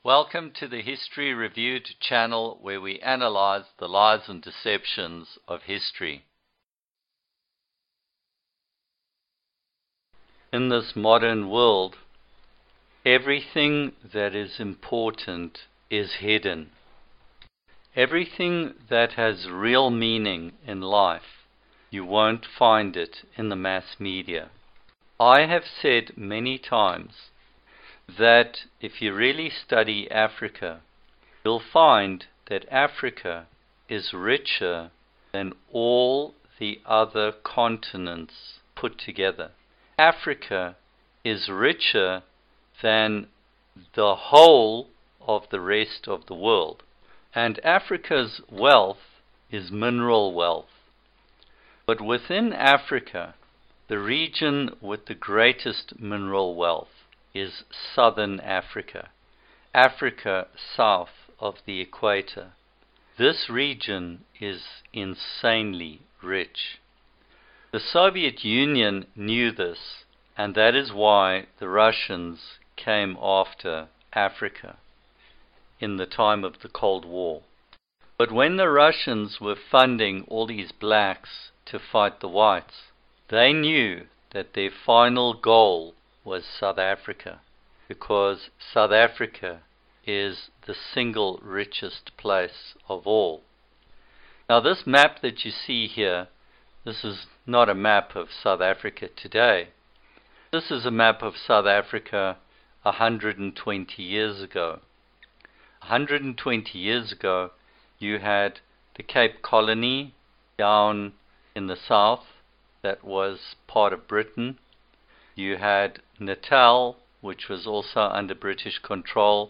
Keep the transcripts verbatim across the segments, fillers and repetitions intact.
Welcome to the History Reviewed channel, where we analyze the lies and deceptions of history. In this modern world, everything that is important is hidden. Everything that has real meaning in life, you won't find it in the mass media. I have said many times that if you really study Africa, you'll find that Africa is richer than all the other continents put together. Africa is richer than the whole of the rest of the world. And Africa's wealth is mineral wealth. But within Africa, the region with the greatest mineral wealth is Southern Africa, Africa south of the equator. This region is insanely rich. The Soviet Union knew this, and that is why the Russians came after Africa in the time of the Cold War. But when the Russians were funding all these blacks to fight the whites, they knew that their final goal was South Africa, because South Africa is the single richest place of all. Now, this map that you see here, this is not a map of South Africa today. This is a map of South Africa one hundred twenty years ago. one hundred twenty years ago, you had the Cape Colony down in the south that was part of Britain. You had Natal, which was also under British control.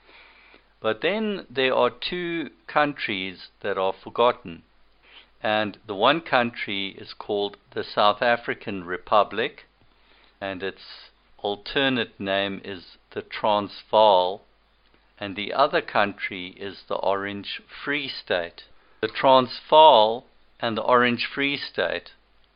But then there are two countries that are forgotten. And the one country is called the South African Republic, and its alternate name is the Transvaal, and the other country is the Orange Free State. The Transvaal and the Orange Free State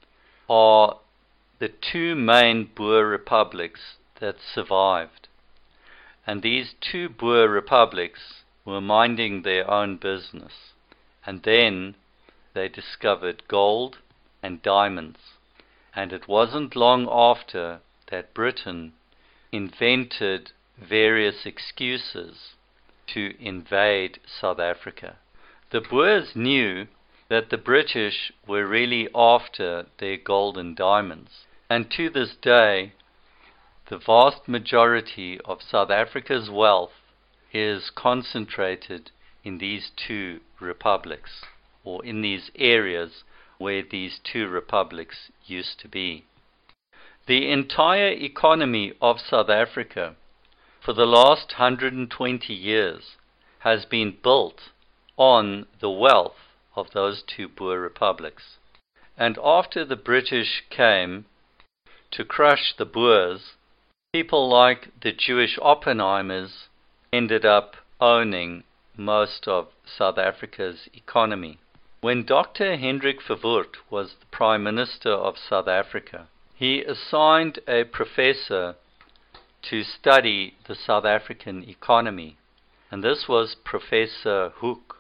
are the two main Boer republics that survived. And these two Boer republics were minding their own business. And then they discovered gold and diamonds. And it wasn't long after that Britain invented various excuses to invade South Africa. The Boers knew that the British were really after their gold and diamonds. And to this day, the vast majority of South Africa's wealth is concentrated in these two republics, or in these areas where these two republics used to be. The entire economy of South Africa for the last one hundred twenty years has been built on the wealth of those two Boer republics. And after the British came to crush the Boers, people like the Jewish Oppenheimers ended up owning most of South Africa's economy. When Doctor Hendrik Verwoerd was the Prime Minister of South Africa, he assigned a professor to study the South African economy, and this was Professor Hoek.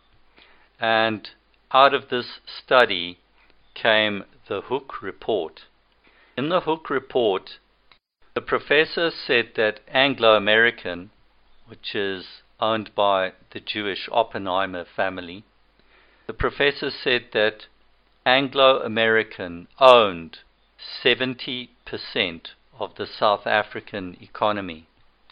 And out of this study came the Hoek Report. In the Hoek Report, the professor said that Anglo-American, which is owned by the Jewish Oppenheimer family, the professor said that Anglo-American owned seventy percent of the South African economy.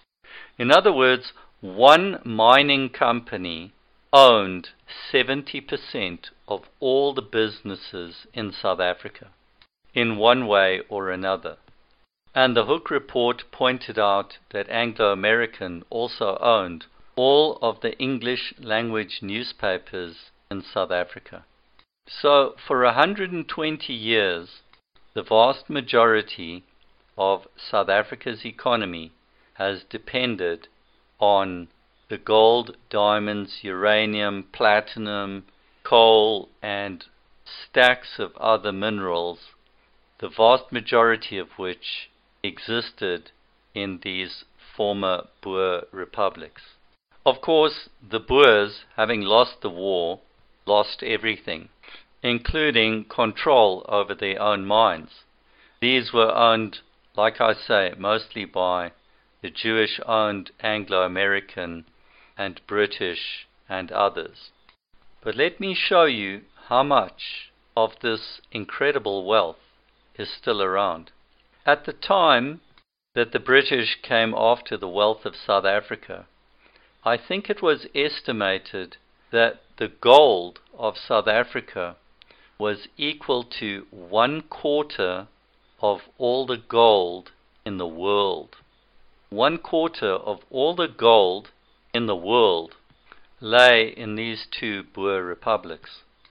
In other words, one mining company owned seventy percent of all the businesses in South Africa, in one way or another. And the Hoek Report pointed out that Anglo-American also owned all of the English language newspapers in South Africa. So for one hundred twenty years, the vast majority of South Africa's economy has depended on the gold, diamonds, uranium, platinum, coal, and stacks of other minerals, the vast majority of which existed in these former Boer republics. Of course, the Boers, having lost the war, lost everything, including control over their own mines. These were owned, like I say, mostly by the Jewish-owned Anglo-American and British and others. But let me show you how much of this incredible wealth is still around. At the time that the British came after the wealth of South Africa, I think it was estimated that the gold of South Africa was equal to one quarter of all the gold in the world. One quarter of all the gold in the world lay in these two Boer republics.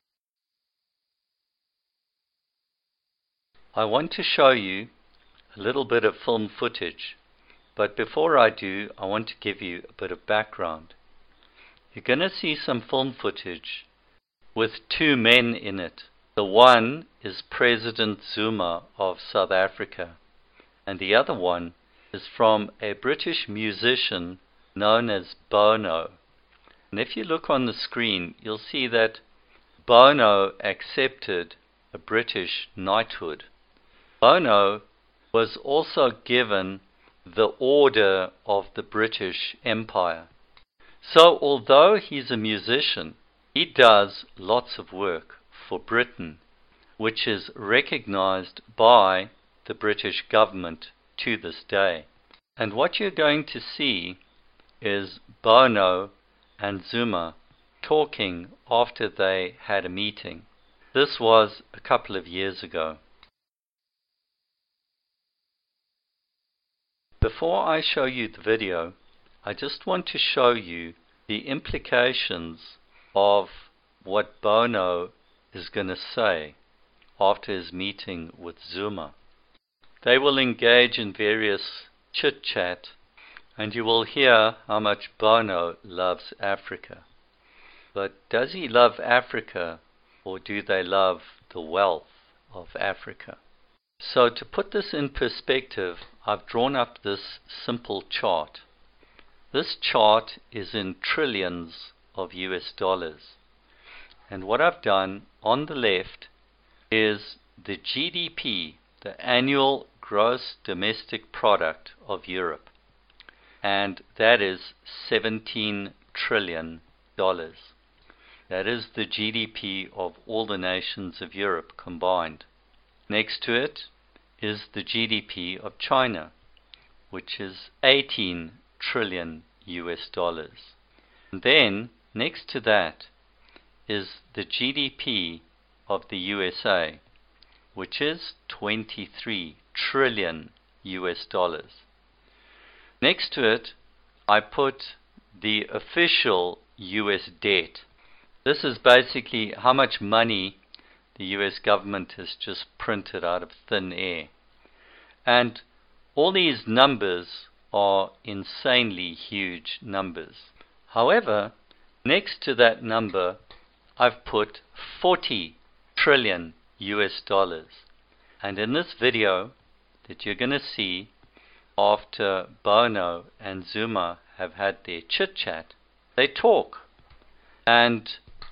I want to show you a little bit of film footage, but before I do, I want to give you a bit of background. You're going to see some film footage with two men in it. The one is President Zuma of South Africa, and the other one is from a British musician known as Bono. And if you look on the screen, you'll see that Bono accepted a British knighthood. Bono was also given the Order of the British Empire. So although he's a musician, he does lots of work for Britain, which is recognized by the British government to this day. And what you're going to see is Bono and Zuma talking after they had a meeting. This was a couple of years ago. Before I show you the video, I just want to show you the implications of what Bono is going to say after his meeting with Zuma. They will engage in various chit-chat, and you will hear how much Bono loves Africa. But does he love Africa, or do they love the wealth of Africa? So to put this in perspective, I've drawn up this simple chart. This chart is in trillions of U S dollars. And what I've done on the left is the G D P, the annual gross domestic product of Europe. And that is seventeen trillion dollars. That is the G D P of all the nations of Europe combined. Next to it is the G D P of China, which is eighteen trillion U S dollars. And then, next to that, is the G D P of the U S A, which is twenty-three trillion U S dollars. Next to it, I put the official U S debt. This is basically how much money the U S government has just printed out of thin air. And all these numbers are insanely huge numbers. However, next to that number, I've put forty trillion U S dollars. And in this video that you're going to see after Bono and Zuma have had their chit-chat, they talk. And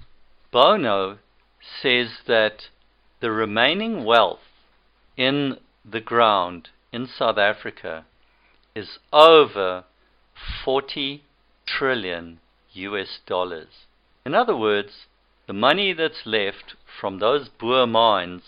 Bono says that the remaining wealth in the ground in South Africa is over forty trillion U S dollars. In other words, the money that's left from those Boer mines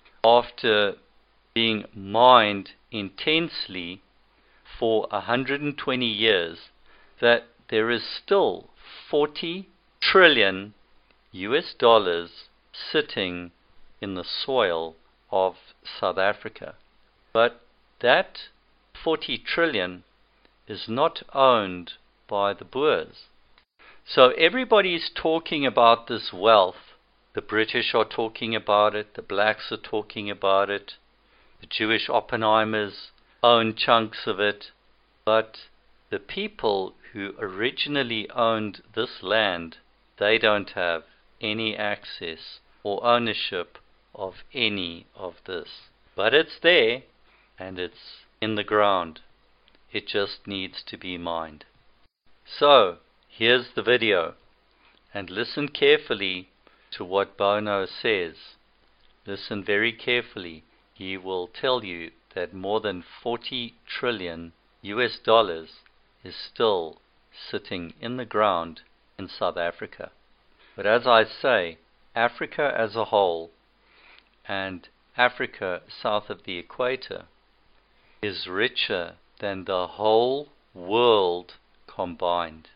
after being mined intensely for one hundred twenty years, that there is still forty trillion U S dollars sitting in the soil of South Africa. But that forty trillion is not owned by the Boers. So everybody's talking about this wealth. The British are talking about it, the blacks are talking about it, the Jewish Oppenheimers own chunks of it, but the people who originally owned this land, they don't have any access or ownership of any of this. But it's there, and it's in the ground. It just needs to be mined. So, Here's the video, and listen carefully to what Bono says. Listen very carefully. He will tell you that more than forty trillion U S dollars is still sitting in the ground in South Africa. But as I say, Africa as a whole, and Africa south of the equator, is richer than the whole world combined.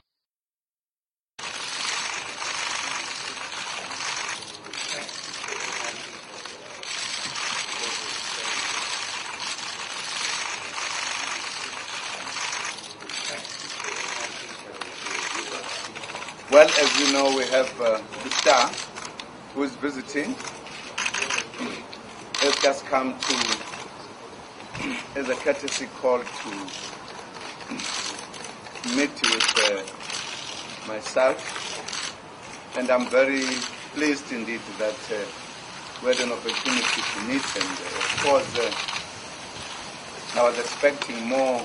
Well, as you know, we have uh, the star who is visiting. Has just come to, as a courtesy call, to meet with uh, myself. And I'm very pleased indeed that uh, we had an opportunity to meet. And uh, of course, uh, I was expecting more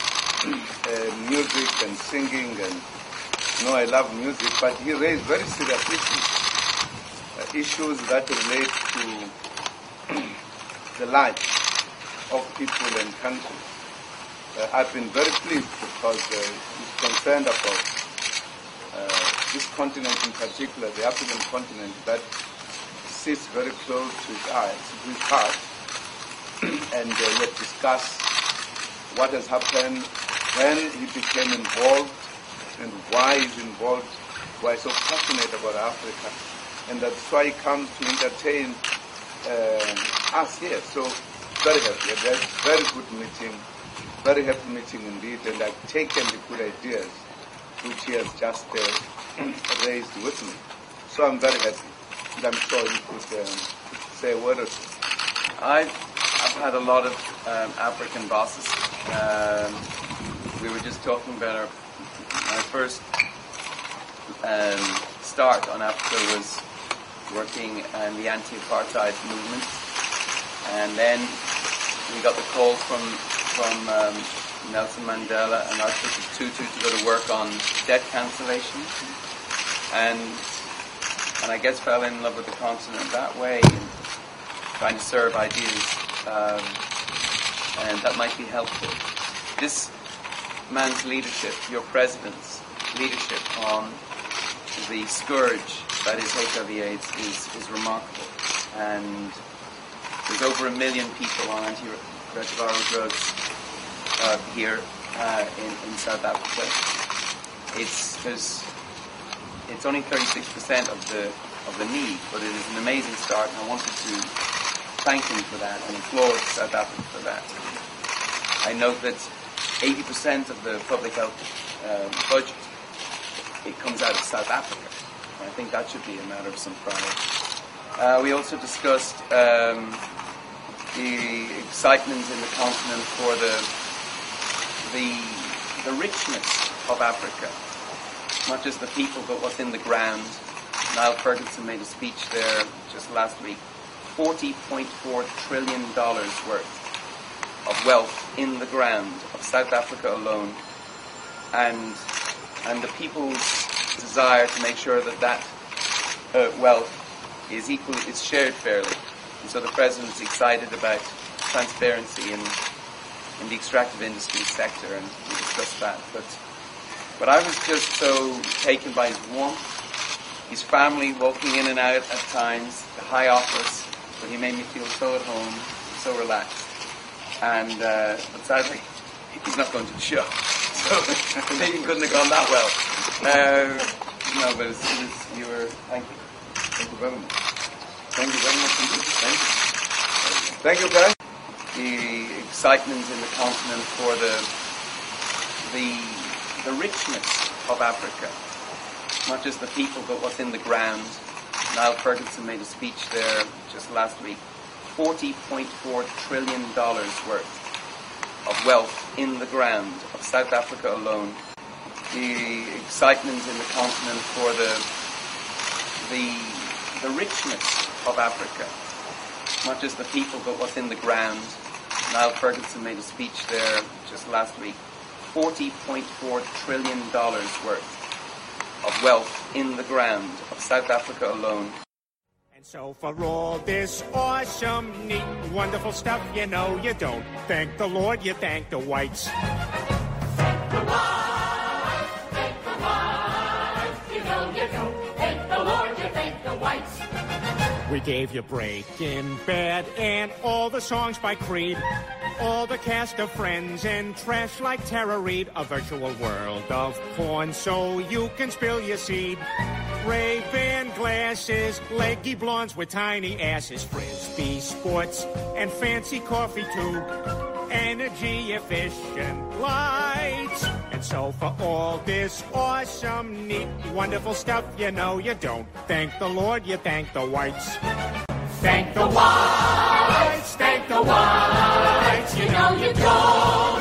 uh, music and singing, and you know, I love music, but he raised very serious issues, uh, issues that relate to the life of people and countries. Uh, I've been very pleased because uh, he's concerned about uh, this continent in particular, the African continent, that sits very close to his eyes, to his heart, and uh, we have discussed what has happened when he became involved and why he's involved, why he's so passionate about Africa, and that's why he comes to entertain uh, us here. So very happy, a very, very good meeting, very happy meeting indeed, and I've taken the good ideas which he has just uh, raised with me. So I'm very happy, and I'm sure you could um, say a word or two. I've, I've had a lot of um, African bosses. Um, we were just talking about our My first um, start on Africa was working in the anti-apartheid movement, and then we got the call from from um, Nelson Mandela and Archbishop Tutu to go to work on debt cancellation, and and I guess fell in love with the continent that way, and trying to serve ideas, um, and that might be helpful. This man's leadership, your president's leadership on the scourge that is H I V AIDS is, is remarkable. And there's over a million people on antiretroviral drugs uh, here uh, in, in South Africa. It's there's it's only thirty-six percent of the of the need, but it is an amazing start, and I wanted to thank him for that and applaud South Africa for that. I note that eighty percent of the public health uh, budget, it comes out of South Africa. And I think that should be a matter of some pride. Uh, we also discussed um, the excitement in the continent for the, the the richness of Africa. Not just the people, but what's in the ground. Niall Ferguson made a speech there just last week. forty point four trillion dollars worth of wealth in the ground of South Africa alone, and and the people's desire to make sure that that uh, wealth is equal, is shared fairly. And so the president's excited about transparency in in the extractive industry sector, and we discussed that. But but I was just so taken by his warmth, his family walking in and out at times, the high office, but he made me feel so at home, so relaxed. And uh, but sadly, he's not going to the show, so the meeting couldn't have gone that well. Uh, no, but it's, it's, you were. Thank you. Thank you very much. Thank you very much indeed. Thank you. Thank you, guys. The excitement in the continent for the the the richness of Africa, not just the people, but what's in the ground. Niall Ferguson made a speech there just last week. forty point four trillion dollars worth of wealth in the ground of South Africa alone. The excitement in the continent for the the the richness of Africa, not just the people, but what's in the ground. Niall Ferguson made a speech there just last week. forty point four trillion dollars worth of wealth in the ground of South Africa alone. And so for all this awesome, neat, wonderful stuff, you know you don't thank the Lord, you thank the whites. Thank the whites, thank the whites, you know you don't thank the Lord, you thank the whites. We gave you Breaking Bad and all the songs by Creed, all the cast of Friends and trash like Tara Reid, a virtual world of porn so you can spill your seed. Ray-Ban glasses, leggy blondes with tiny asses, Frisbee sports and fancy coffee too, energy efficient lights. And so for all this awesome, neat, wonderful stuff, you know you don't thank the Lord, you thank the whites. Thank the whites, thank the whites, you know you don't.